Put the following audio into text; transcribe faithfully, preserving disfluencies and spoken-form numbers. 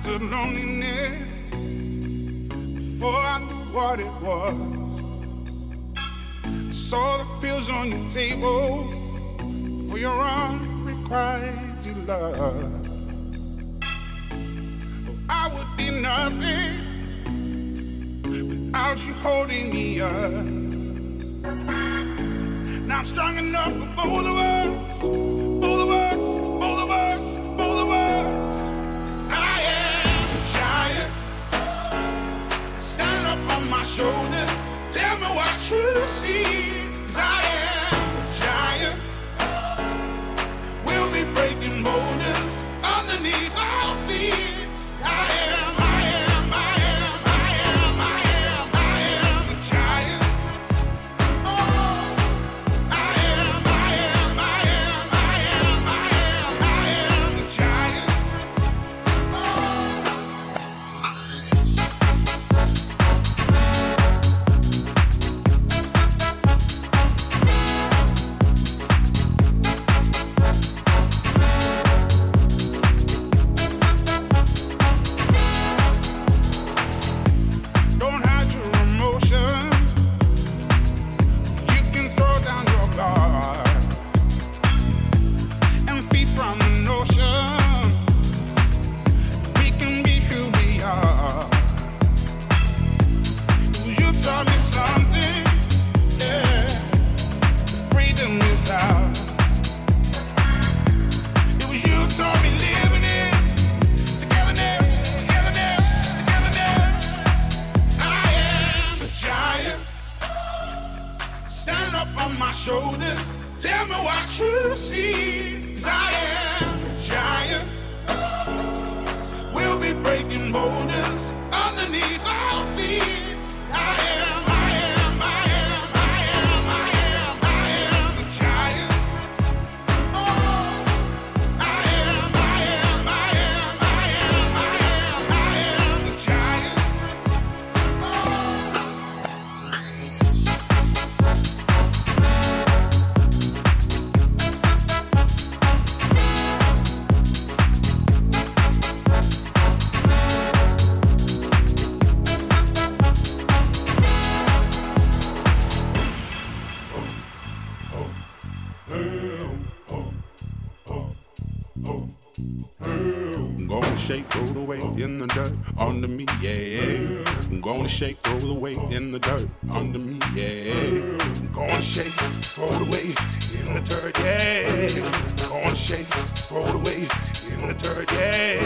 understood loneliness before I knew what it was. I saw the pills on your table for your unrequited love. Oh, I would be nothing without you holding me up. Now I'm strong enough for both of us, both of us, both of us, both of us. I am a giant. Stand up on my shoulders. Tell me what you see. 'Cause I am a giant. We'll be breaking boulders underneath our feet. I am, I am, I am, I am, I am, I am a giant. Oh, I am, I am, I am, I am, I am, I am a giant. Don't hide your emotion. You can throw down your guard and feed from the notion. We can be who we are. You taught me something, yeah. Freedom is ours. It was you who taught me living is togetherness, togetherness, togetherness. I am a giant. Stand up on my shoulders. Tell me what you see. 'Cause I am a giant. We'll be breaking boulders underneath our feet. I am, I am, I am, I am, I am, I am a giant. Oh, I am, I am, I am, I am, I am, I am a giant. I'm gonna shake, roll the weight in the dirt under me, yeah. I'm gonna shake, roll the weight in the dirt under me, yeah. I'm gonna shake, throw the weight in the dirt, yeah. I'm gonna shake, throw the weight in the dirt, yeah.